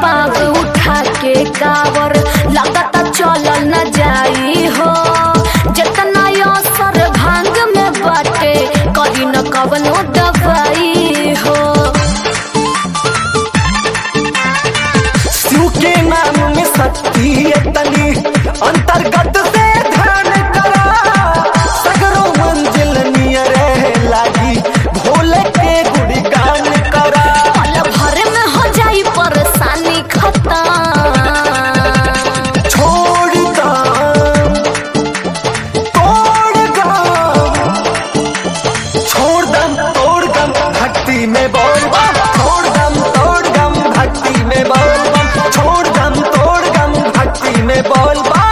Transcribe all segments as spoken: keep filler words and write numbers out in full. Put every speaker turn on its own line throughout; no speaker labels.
पाव उठा के कावर लगता चलल न जाई हो। जितना असर भांग में बाटे करी न कवनो दवाई हो।
शिव के नाम में शक्ति तनी अंतर्गत से ध्यान करा। सगरो मंजिल नियर लागी भोले के गुणगान करा।
पल भर में हो जाई परेशानी खत्म।
छोड़ दम तोड़ दम छोड़ दम तोड़ दम भक्ति में बोल बम। छोड़ दम तोड़ दम भक्ति में बोल बम। छोड़ दम तोड़ दम भक्ति में बोल बम।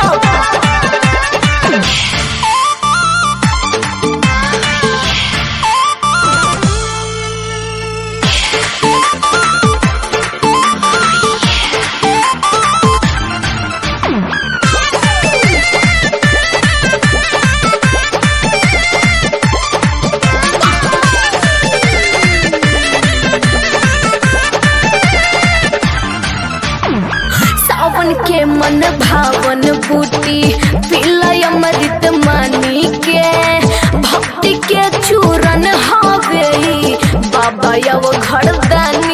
सावन के मन भावन बूटी पिलय अमृत मानी के। भक्ति के चूरन हवे बाबा यव घरदानी